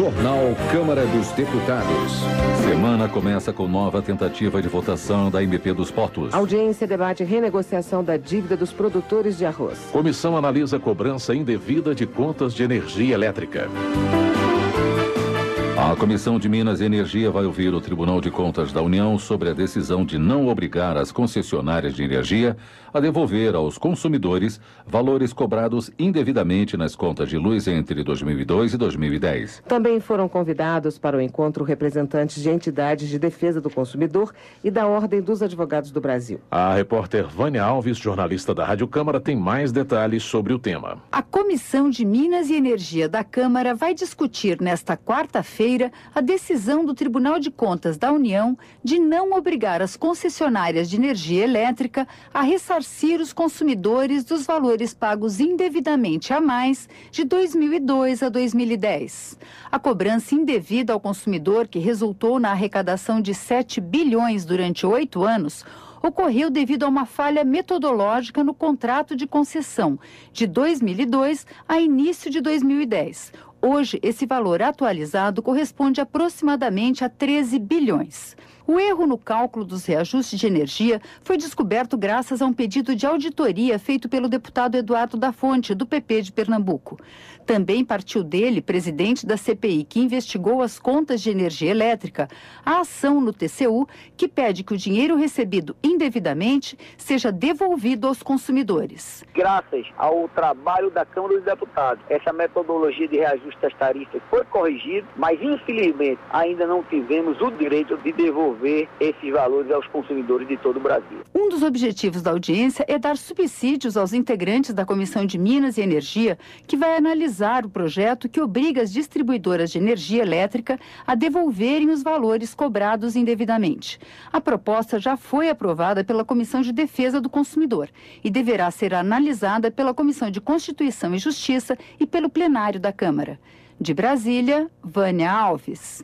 Jornal Câmara dos Deputados. Semana começa com nova tentativa de votação da MP dos Portos. Audiência debate renegociação da dívida dos produtores de arroz. Comissão analisa cobrança indevida de contas de energia elétrica. A Comissão de Minas e Energia vai ouvir o Tribunal de Contas da União sobre a decisão de não obrigar as concessionárias de energia a devolver aos consumidores valores cobrados indevidamente nas contas de luz entre 2002 e 2010. Também foram convidados para o encontro representantes de entidades de defesa do consumidor e da Ordem dos Advogados do Brasil. A repórter Vânia Alves, jornalista da Rádio Câmara, tem mais detalhes sobre o tema. A Comissão de Minas e Energia da Câmara vai discutir nesta quarta-feira a decisão do Tribunal de Contas da União de não obrigar as concessionárias de energia elétrica a ressarcir os consumidores dos valores pagos indevidamente a mais de 2002 a 2010. A cobrança indevida ao consumidor, que resultou na arrecadação de 7 bilhões durante 8 anos, ocorreu devido a uma falha metodológica no contrato de concessão de 2002 a início de 2010. Hoje, esse valor atualizado corresponde aproximadamente a 13 bilhões. O erro no cálculo dos reajustes de energia foi descoberto graças a um pedido de auditoria feito pelo deputado Eduardo da Fonte, do PP de Pernambuco. Também partiu dele, presidente da CPI, que investigou as contas de energia elétrica, a ação no TCU que pede que o dinheiro recebido indevidamente seja devolvido aos consumidores. Graças ao trabalho da Câmara dos Deputados, essa metodologia de reajuste das tarifas foi corrigida, mas infelizmente ainda não tivemos o direito de devolver esses valores aos consumidores de todo o Brasil. Um dos objetivos da audiência é dar subsídios aos integrantes da Comissão de Minas e Energia, que vai analisar o projeto que obriga as distribuidoras de energia elétrica a devolverem os valores cobrados indevidamente. A proposta já foi aprovada pela Comissão de Defesa do Consumidor e deverá ser analisada pela Comissão de Constituição e Justiça e pelo plenário da Câmara. De Brasília, Vânia Alves.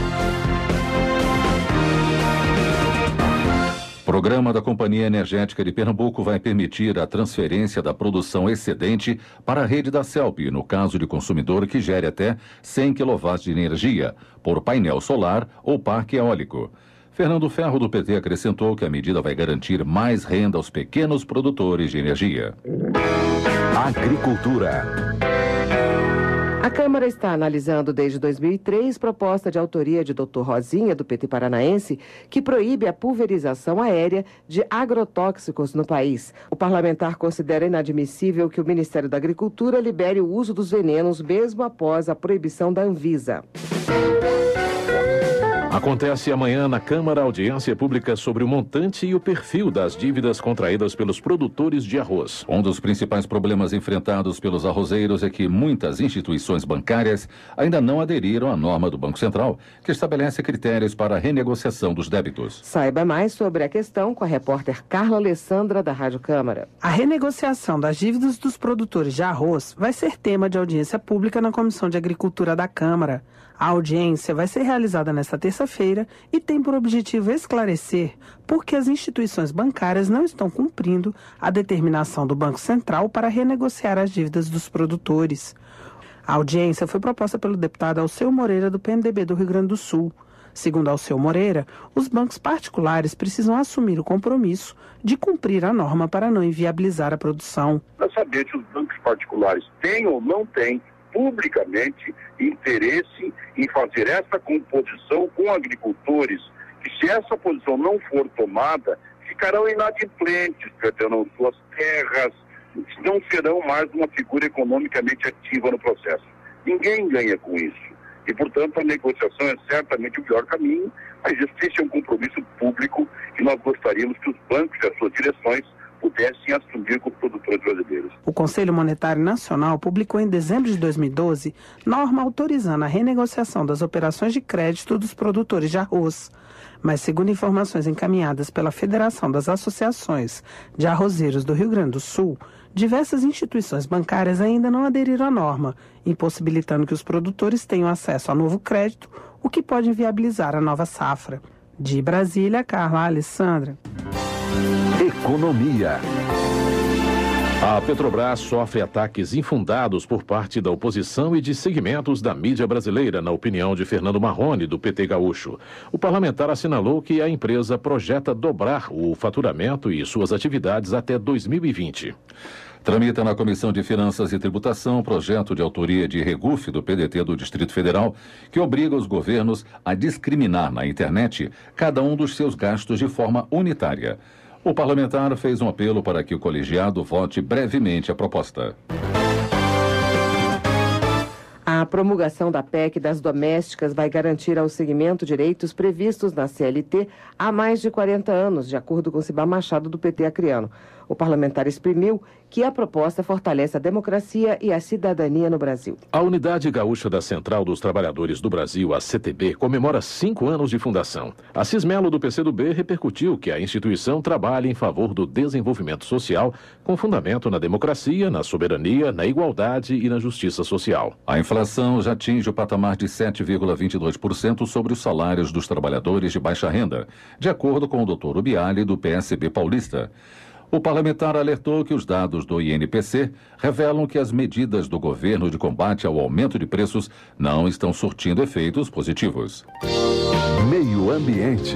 O programa da Companhia Energética de Pernambuco vai permitir a transferência da produção excedente para a rede da CELP, no caso de consumidor que gere até 100 kW de energia, por painel solar ou parque eólico. Fernando Ferro, do PT, acrescentou que a medida vai garantir mais renda aos pequenos produtores de energia. Agricultura. A Câmara está analisando desde 2003 proposta de autoria de Dr. Rosinha, do PT paranaense, que proíbe a pulverização aérea de agrotóxicos no país. O parlamentar considera inadmissível que o Ministério da Agricultura libere o uso dos venenos mesmo após a proibição da Anvisa. Acontece amanhã na Câmara audiência pública sobre o montante e o perfil das dívidas contraídas pelos produtores de arroz. Um dos principais problemas enfrentados pelos arrozeiros é que muitas instituições bancárias ainda não aderiram à norma do Banco Central, que estabelece critérios para a renegociação dos débitos. Saiba mais sobre a questão com a repórter Carla Alessandra, da Rádio Câmara. A renegociação das dívidas dos produtores de arroz vai ser tema de audiência pública na Comissão de Agricultura da Câmara. A audiência vai ser realizada nesta terça-feira e tem por objetivo esclarecer por que as instituições bancárias não estão cumprindo a determinação do Banco Central para renegociar as dívidas dos produtores. A audiência foi proposta pelo deputado Alceu Moreira, do PMDB do Rio Grande do Sul. Segundo Alceu Moreira, os bancos particulares precisam assumir o compromisso de cumprir a norma para não inviabilizar a produção. Para saber se os bancos particulares têm ou não têm publicamente interesse em fazer essa composição com agricultores, que se essa posição não for tomada, ficarão inadimplentes, perderão suas terras, não serão mais uma figura economicamente ativa no processo. Ninguém ganha com isso. E, portanto, a negociação é certamente o melhor caminho, mas esse é um compromisso público que nós gostaríamos que os bancos e as suas direções pudessem assumir com os produtores brasileiros. O Conselho Monetário Nacional publicou em dezembro de 2012 norma autorizando a renegociação das operações de crédito dos produtores de arroz. Mas, segundo informações encaminhadas pela Federação das Associações de Arrozeiros do Rio Grande do Sul, diversas instituições bancárias ainda não aderiram à norma, impossibilitando que os produtores tenham acesso ao novo crédito, o que pode inviabilizar a nova safra. De Brasília, Carla Alessandra. Economia. A Petrobras sofre ataques infundados por parte da oposição e de segmentos da mídia brasileira, na opinião de Fernando Marrone, do PT Gaúcho. O parlamentar assinalou que a empresa projeta dobrar o faturamento e suas atividades até 2020. Tramita na Comissão de Finanças e Tributação projeto de autoria de Regufe do PDT do Distrito Federal que obriga os governos a discriminar na internet cada um dos seus gastos de forma unitária. O parlamentar fez um apelo para que o colegiado vote brevemente a proposta. A promulgação da PEC das domésticas vai garantir ao segmento direitos previstos na CLT há mais de 40 anos, de acordo com Cibá Machado, do PT acreano. O parlamentar exprimiu que a proposta fortalece a democracia e a cidadania no Brasil. A Unidade Gaúcha da Central dos Trabalhadores do Brasil, a CTB, comemora 5 anos de fundação. Assis Melo, do PCdoB, repercutiu que a instituição trabalha em favor do desenvolvimento social, com fundamento na democracia, na soberania, na igualdade e na justiça social. A inflação já atinge o patamar de 7,22% sobre os salários dos trabalhadores de baixa renda, de acordo com o Dr. Ubiali, do PSB paulista. O parlamentar alertou que os dados do INPC revelam que as medidas do governo de combate ao aumento de preços não estão surtindo efeitos positivos. Meio Ambiente.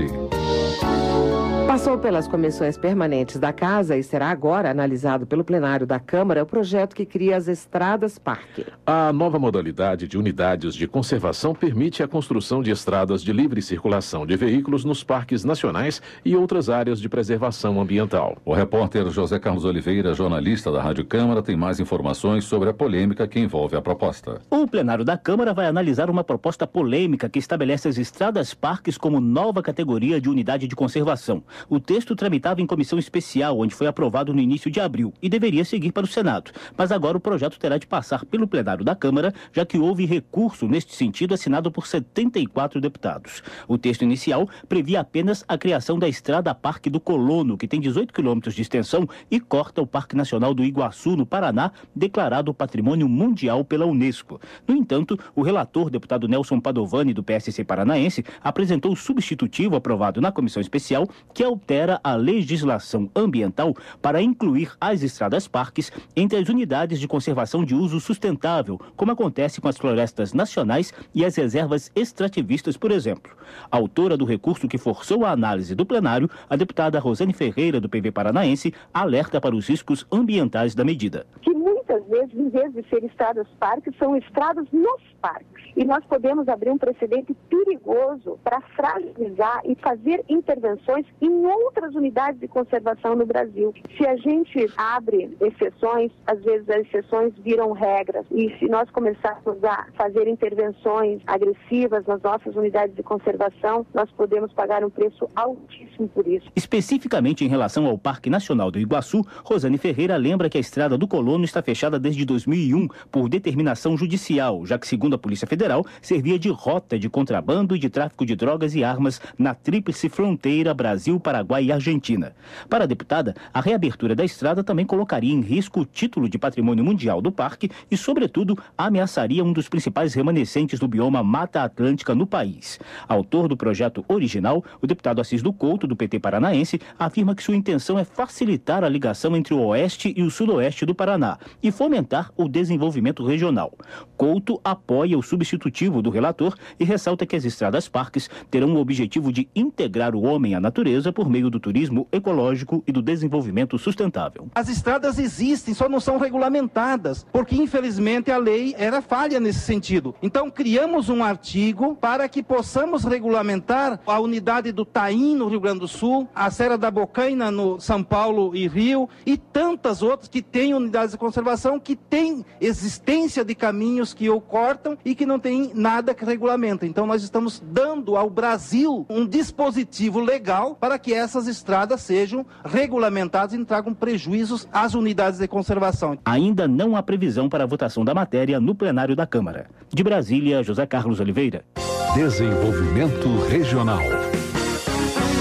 Passou pelas comissões permanentes da Casa e será agora analisado pelo plenário da Câmara o projeto que cria as estradas parque. A nova modalidade de unidades de conservação permite a construção de estradas de livre circulação de veículos nos parques nacionais e outras áreas de preservação ambiental. O repórter José Carlos Oliveira, jornalista da Rádio Câmara, tem mais informações sobre a polêmica que envolve a proposta. O plenário da Câmara vai analisar uma proposta polêmica que estabelece as estradas parques como nova categoria de unidade de conservação. O texto tramitava em comissão especial, onde foi aprovado no início de abril e deveria seguir para o Senado. Mas agora o projeto terá de passar pelo plenário da Câmara, já que houve recurso neste sentido assinado por 74 deputados. O texto inicial previa apenas a criação da Estrada Parque do Colono, que tem 18 quilômetros de extensão e corta o Parque Nacional do Iguaçu, no Paraná, declarado Patrimônio Mundial pela Unesco. No entanto, o relator, deputado Nelson Padovani, do PSC paranaense, apresentou o substitutivo aprovado na comissão especial, que altera a legislação ambiental para incluir as estradas parques entre as unidades de conservação de uso sustentável, como acontece com as florestas nacionais e as reservas extrativistas, por exemplo. A autora do recurso que forçou a análise do plenário, a deputada Rosane Ferreira, do PV paranaense, alerta para os riscos ambientais da medida. Que muitas vezes, em vez de ser estradas parques, são estradas nos parques. E nós podemos abrir um precedente perigoso para fragilizar e fazer intervenções em outras unidades de conservação no Brasil. Se a gente abre exceções, às vezes as exceções viram regras. E se nós começarmos a fazer intervenções agressivas nas nossas unidades de conservação, nós podemos pagar um preço altíssimo por isso. Especificamente em relação ao Parque Nacional do Iguaçu, Rosane Ferreira lembra que a Estrada do Colono está fechada desde 2001 por determinação judicial, já que, segundo a Polícia Federal, servia de rota de contrabando e de tráfico de drogas e armas na tríplice fronteira Brasil, Paraguai e Argentina. Para a deputada, a reabertura da estrada também colocaria em risco o título de Patrimônio Mundial do parque e, sobretudo, ameaçaria um dos principais remanescentes do bioma Mata Atlântica no país. Autor do projeto original, o deputado Assis do Couto, do PT paranaense, afirma que sua intenção é facilitar a ligação entre o oeste e o sudoeste do Paraná e fomentar o desenvolvimento regional. Couto apoia o substitutivo do relator e ressalta que as estradas parques terão o objetivo de integrar o homem à natureza por meio do turismo ecológico e do desenvolvimento sustentável. As estradas existem, só não são regulamentadas, porque infelizmente a lei era falha nesse sentido. Então criamos um artigo para que possamos regulamentar a unidade do Taim, no Rio Grande do Sul, a Serra da Bocaina, no São Paulo e Rio, e tantas outras que têm unidades de conservação, que têm existência de caminhos que o cortam e que não tem nada que regulamenta. Então nós estamos dando ao Brasil um dispositivo legal para que essas estradas sejam regulamentadas e não tragam prejuízos às unidades de conservação. Ainda não há previsão para a votação da matéria no plenário da Câmara. De Brasília, José Carlos Oliveira. Desenvolvimento Regional.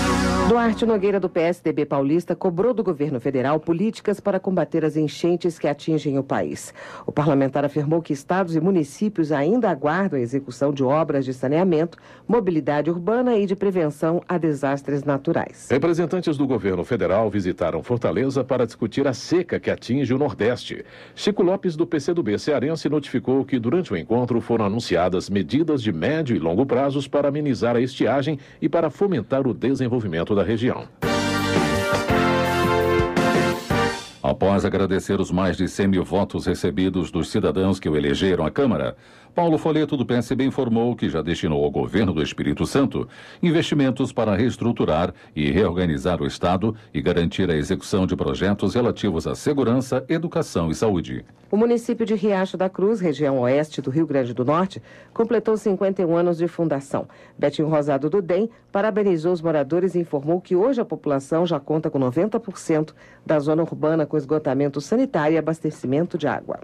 Duarte Nogueira, do PSDB paulista, cobrou do governo federal políticas para combater as enchentes que atingem o país. O parlamentar afirmou que estados e municípios ainda aguardam a execução de obras de saneamento, mobilidade urbana e de prevenção a desastres naturais. Representantes do governo federal visitaram Fortaleza para discutir a seca que atinge o Nordeste. Chico Lopes, do PCdoB cearense, notificou que durante o encontro foram anunciadas medidas de médio e longo prazos para amenizar a estiagem e para fomentar o desenvolvimento da região. Após agradecer os mais de 100 mil votos recebidos dos cidadãos que o elegeram à Câmara, Paulo Folleto, do PSB, informou que já destinou ao governo do Espírito Santo investimentos para reestruturar e reorganizar o Estado e garantir a execução de projetos relativos à segurança, educação e saúde. O município de Riacho da Cruz, região oeste do Rio Grande do Norte, completou 51 anos de fundação. Betinho Rosado, do DEM, parabenizou os moradores e informou que hoje a população já conta com 90% da zona urbana com esgotamento sanitário e abastecimento de água.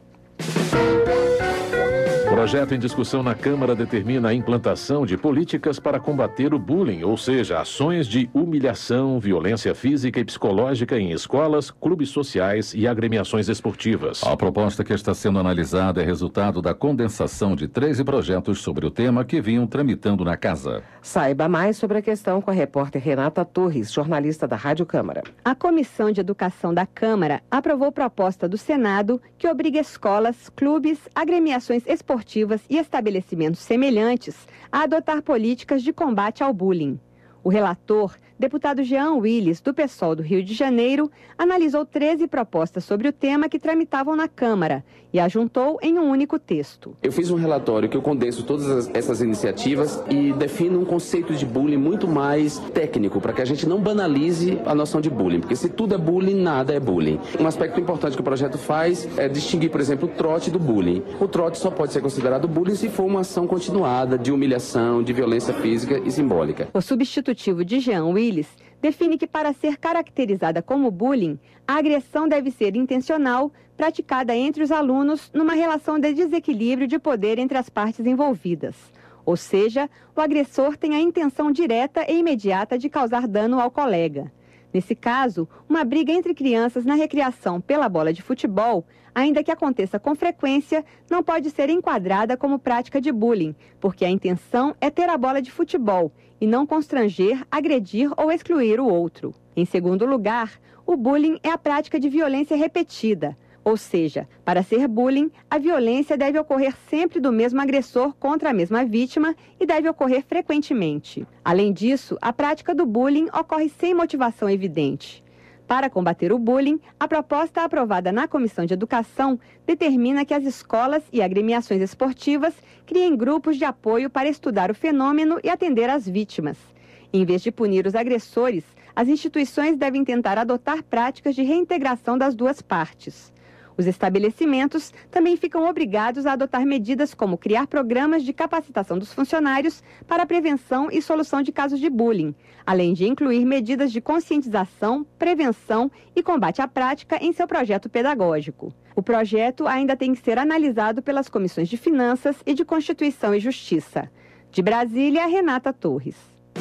O projeto em discussão na Câmara determina a implantação de políticas para combater o bullying, ou seja, ações de humilhação, violência física e psicológica em escolas, clubes sociais e agremiações esportivas. A proposta que está sendo analisada é resultado da condensação de 13 projetos sobre o tema que vinham tramitando na Casa. Saiba mais sobre a questão com a repórter Renata Torres, jornalista da Rádio Câmara. A Comissão de Educação da Câmara aprovou proposta do Senado que obriga escolas, clubes, agremiações esportivas e estabelecimentos semelhantes a adotar políticas de combate ao bullying. O relator, deputado Jean Willis, do PSOL do Rio de Janeiro, analisou 13 propostas sobre o tema que tramitavam na Câmara e a juntou em um único texto. Eu fiz um relatório que eu condenso todas essas iniciativas e defino um conceito de bullying muito mais técnico, para que a gente não banalize a noção de bullying, porque se tudo é bullying, nada é bullying. Um aspecto importante que o projeto faz é distinguir, por exemplo, o trote do bullying. O trote só pode ser considerado bullying se for uma ação continuada de humilhação, de violência física e simbólica. O substitutivo de Jean Willis define que para ser caracterizada como bullying, a agressão deve ser intencional, praticada entre os alunos numa relação de desequilíbrio de poder entre as partes envolvidas. Ou seja, o agressor tem a intenção direta e imediata de causar dano ao colega. Nesse caso, uma briga entre crianças na recreação pela bola de futebol, ainda que aconteça com frequência, não pode ser enquadrada como prática de bullying, porque a intenção é ter a bola de futebol e não constranger, agredir ou excluir o outro. Em segundo lugar, o bullying é a prática de violência repetida. Ou seja, para ser bullying, a violência deve ocorrer sempre do mesmo agressor contra a mesma vítima e deve ocorrer frequentemente. Além disso, a prática do bullying ocorre sem motivação evidente. Para combater o bullying, a proposta aprovada na Comissão de Educação determina que as escolas e agremiações esportivas criem grupos de apoio para estudar o fenômeno e atender as vítimas. Em vez de punir os agressores, as instituições devem tentar adotar práticas de reintegração das duas partes. Os estabelecimentos também ficam obrigados a adotar medidas como criar programas de capacitação dos funcionários para a prevenção e solução de casos de bullying, além de incluir medidas de conscientização, prevenção e combate à prática em seu projeto pedagógico. O projeto ainda tem que ser analisado pelas comissões de Finanças e de Constituição e Justiça. De Brasília, Renata Torres.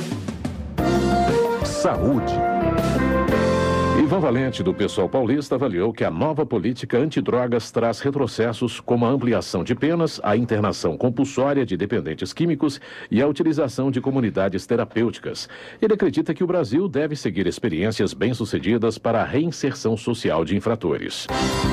Saúde. Ivan Valente, do PSOL paulista, avaliou que a nova política antidrogas traz retrocessos como a ampliação de penas, a internação compulsória de dependentes químicos e a utilização de comunidades terapêuticas. Ele acredita que o Brasil deve seguir experiências bem-sucedidas para a reinserção social de infratores.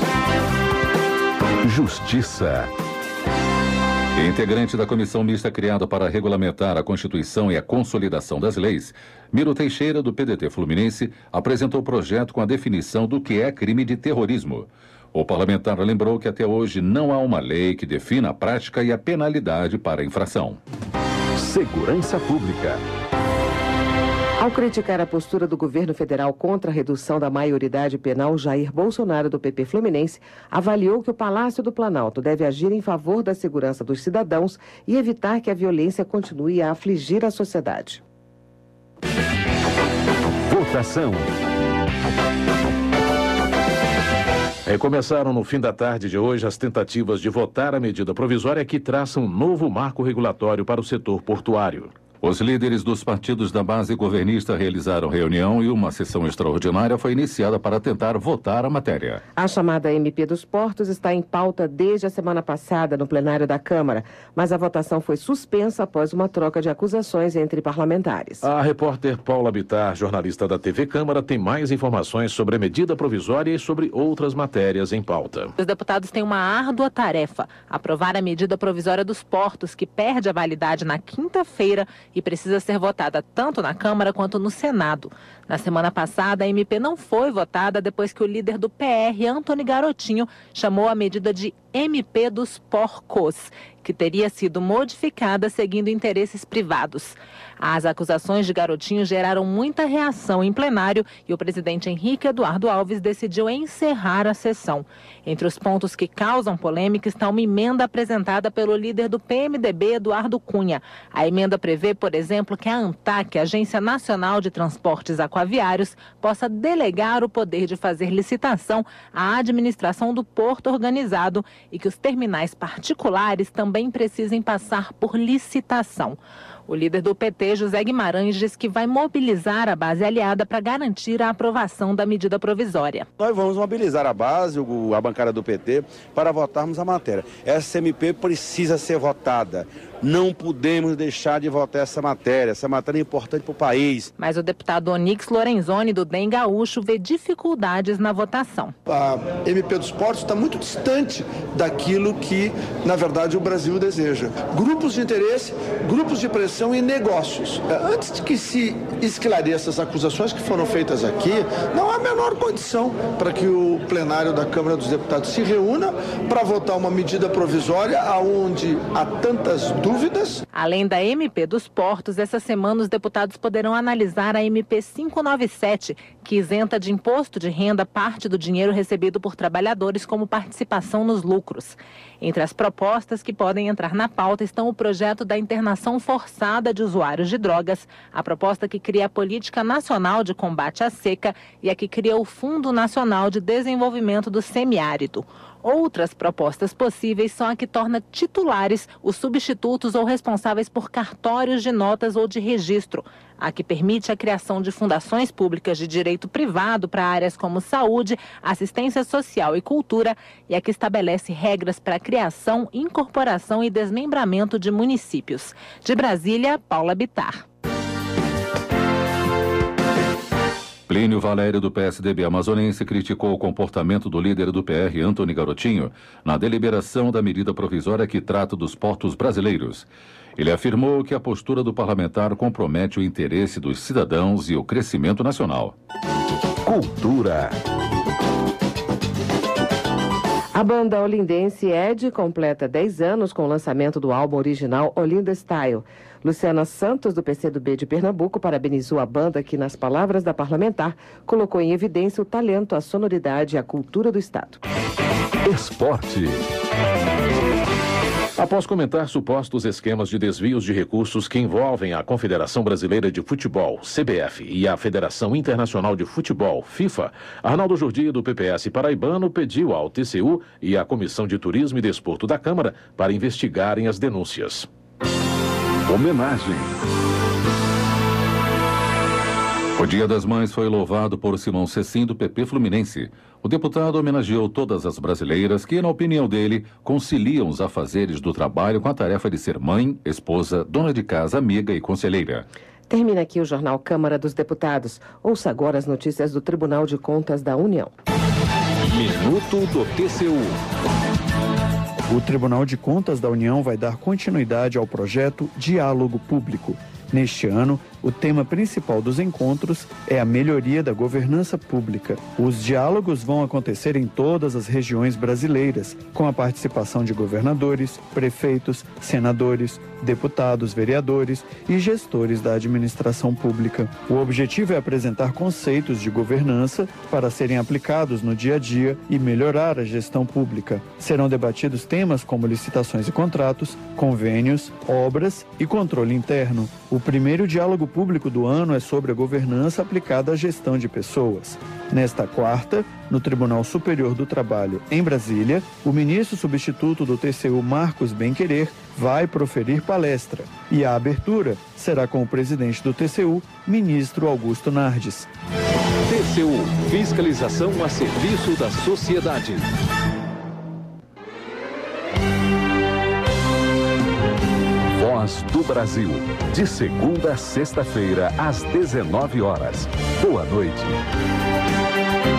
Justiça. Integrante da comissão mista criada para regulamentar a Constituição e a consolidação das leis, Miro Teixeira, do PDT Fluminense, apresentou o projeto com a definição do que é crime de terrorismo. O parlamentar lembrou que até hoje não há uma lei que defina a prática e a penalidade para a infração. Segurança Pública. Ao criticar a postura do governo federal contra a redução da maioridade penal, Jair Bolsonaro, do PP Fluminense, avaliou que o Palácio do Planalto deve agir em favor da segurança dos cidadãos e evitar que a violência continue a afligir a sociedade. Votação. Recomeçaram no fim da tarde de hoje as tentativas de votar a medida provisória que traça um novo marco regulatório para o setor portuário. Os líderes dos partidos da base governista realizaram reunião e uma sessão extraordinária foi iniciada para tentar votar a matéria. A chamada MP dos Portos está em pauta desde a semana passada no plenário da Câmara, mas a votação foi suspensa após uma troca de acusações entre parlamentares. A repórter Paula Bittar, jornalista da TV Câmara, tem mais informações sobre a medida provisória e sobre outras matérias em pauta. Os deputados têm uma árdua tarefa: aprovar a medida provisória dos portos, que perde a validade na quinta-feira e precisa ser votada tanto na Câmara quanto no Senado. Na semana passada, a MP não foi votada depois que o líder do PR, Antony Garotinho, chamou a medida de MP dos Porcos, que teria sido modificada seguindo interesses privados. As acusações de Garotinho geraram muita reação em plenário e o presidente Henrique Eduardo Alves decidiu encerrar a sessão. Entre os pontos que causam polêmica está uma emenda apresentada pelo líder do PMDB, Eduardo Cunha. A emenda prevê, por exemplo, que a ANTAQ, Agência Nacional de Transportes Aquaviários, possa delegar o poder de fazer licitação à administração do porto organizado e que os terminais particulares também precisem passar por licitação. O líder do PT, José Guimarães, diz que vai mobilizar a base aliada para garantir a aprovação da medida provisória. Nós vamos mobilizar a base, a bancada do PT, para votarmos a matéria. Essa MP precisa ser votada. Não podemos deixar de votar essa matéria. Essa matéria é importante para o país. Mas o deputado Onyx Lorenzoni, do DEM Gaúcho, vê dificuldades na votação. A MP dos Portos está muito distante daquilo que, na verdade, o Brasil deseja. Grupos de interesse, grupos de pressão e negócios. Antes de que se esclareça as acusações que foram feitas aqui, não há a menor condição para que o plenário da Câmara dos Deputados se reúna para votar uma medida provisória onde há tantas dúvidas. Além da MP dos Portos, essa semana os deputados poderão analisar a MP 597, que isenta de imposto de renda parte do dinheiro recebido por trabalhadores como participação nos lucros. Entre as propostas que podem entrar na pauta estão o projeto da internação forçada de usuários de drogas, a proposta que cria a Política Nacional de Combate à Seca e a que cria o Fundo Nacional de Desenvolvimento do Semiárido. Outras propostas possíveis são a que torna titulares os substitutos ou responsáveis por cartórios de notas ou de registro, a que permite a criação de fundações públicas de direito privado para áreas como saúde, assistência social e cultura e a que estabelece regras para a criação, incorporação e desmembramento de municípios. De Brasília, Paula Bittar. Plínio Valério, do PSDB amazonense, criticou o comportamento do líder do PR, Antony Garotinho, na deliberação da medida provisória que trata dos portos brasileiros. Ele afirmou que a postura do parlamentar compromete o interesse dos cidadãos e o crescimento nacional. Cultura. A banda olindense Ed completa 10 anos com o lançamento do álbum original Olinda Style. Luciana Santos, do PCdoB de Pernambuco, parabenizou a banda que, nas palavras da parlamentar, colocou em evidência o talento, a sonoridade e a cultura do Estado. Esporte. Após comentar supostos esquemas de desvios de recursos que envolvem a Confederação Brasileira de Futebol, CBF, e a Federação Internacional de Futebol, FIFA, Arnaldo Jordi, do PPS paraibano, pediu ao TCU e à Comissão de Turismo e Desporto da Câmara para investigarem as denúncias. Homenagem. O Dia das Mães foi louvado por Simão Cecim, do PP Fluminense. O deputado homenageou todas as brasileiras que, na opinião dele, conciliam os afazeres do trabalho com a tarefa de ser mãe, esposa, dona de casa, amiga e conselheira. Termina aqui o Jornal Câmara dos Deputados. Ouça agora as notícias do Tribunal de Contas da União. Minuto do TCU. O Tribunal de Contas da União vai dar continuidade ao projeto Diálogo Público. Neste ano, o tema principal dos encontros é a melhoria da governança pública. Os diálogos vão acontecer em todas as regiões brasileiras, com a participação de governadores, prefeitos, senadores, deputados, vereadores e gestores da administração pública. O objetivo é apresentar conceitos de governança para serem aplicados no dia a dia e melhorar a gestão pública. Serão debatidos temas como licitações e contratos, convênios, obras e controle interno. O primeiro diálogo público do ano é sobre a governança aplicada à gestão de pessoas. Nesta quarta, no Tribunal Superior do Trabalho, em Brasília, o ministro substituto do TCU, Marcos Benquerer, vai proferir palestra. E a abertura será com o presidente do TCU, ministro Augusto Nardes. TCU, fiscalização a serviço da sociedade. Voz do Brasil, de segunda a sexta-feira, às 19 horas. Boa noite.